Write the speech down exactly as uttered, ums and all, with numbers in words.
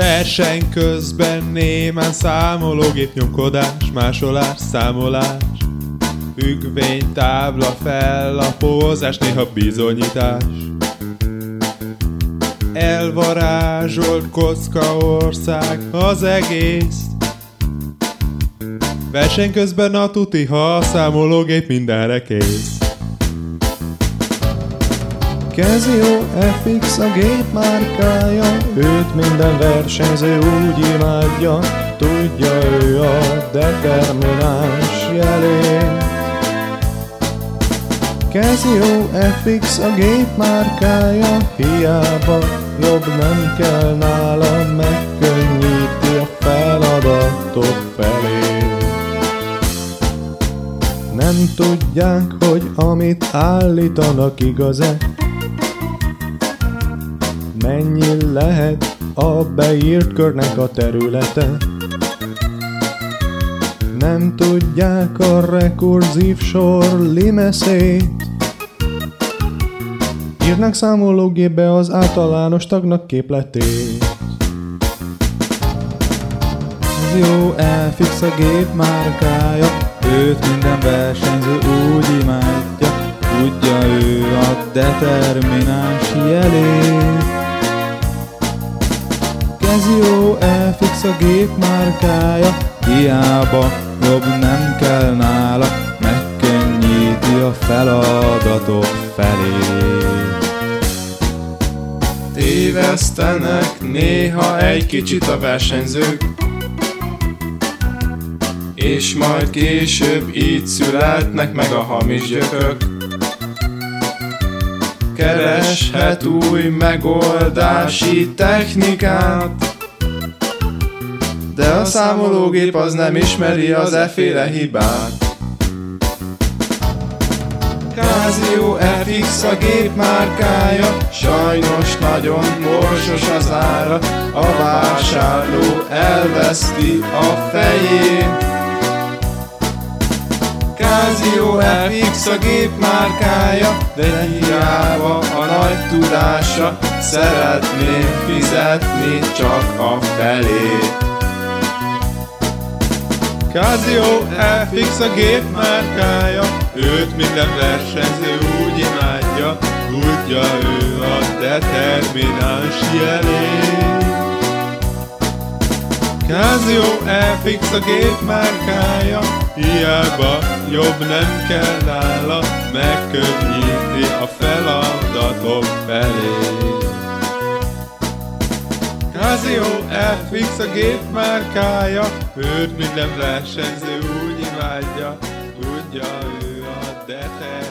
Verseny közben némán számológép nyomkodás, másolás, számolás, függvénytábla, fellapozás, néha bizonyítás. Elvarázsolt kocka ország az egész. Verseny közben a tuti, ha a számológép mindenre kész. Casio ef iksz a gép márkája, őt minden versenyző úgy imádja, tudja ő a determináns jelét. Casio ef iksz a gép márkája, hiába jobb nem kell nála, megkönnyíti a feladatok felé. Nem tudják, hogy amit állítanak igaz-e, mennyi lehet a beírt körnek a területe. Nem tudják a rekurzív sor limeszét, írnak számológépbe az általános tagnak képletét. Casio ef iksz a gép márkája, őt minden versenyző úgy imádja, tudja ő a determináns jelét. Casio ef iksz a gép márkája, hiába jobb nem kell nála, megkönnyíti a feladatok felé. Tévesztenek néha egy kicsit a versenyzők, és majd később így születnek meg a hamis gyökök. Kereshet új megoldási technikát, de a számológép az nem ismeri az efféle hibát. Casio ef iksz a gép márkája, sajnos nagyon borsos az ára, a vásárló elveszti a fejét. Casio ef iksz a gép márkája, de hiába a nagy tudása, szeretné fizetni csak a felét. Casio ef iksz a gép márkája, őt minden versenyző úgy imádja, tudja ő a determináns jelét. Casio ef iksz a gép márkája, hiába jobb nem kell nála, megkönnyíti a feladatok felé. Casio ef iksz a gép márkája, őt minden versenyző úgy imádja, tudja ő a determináns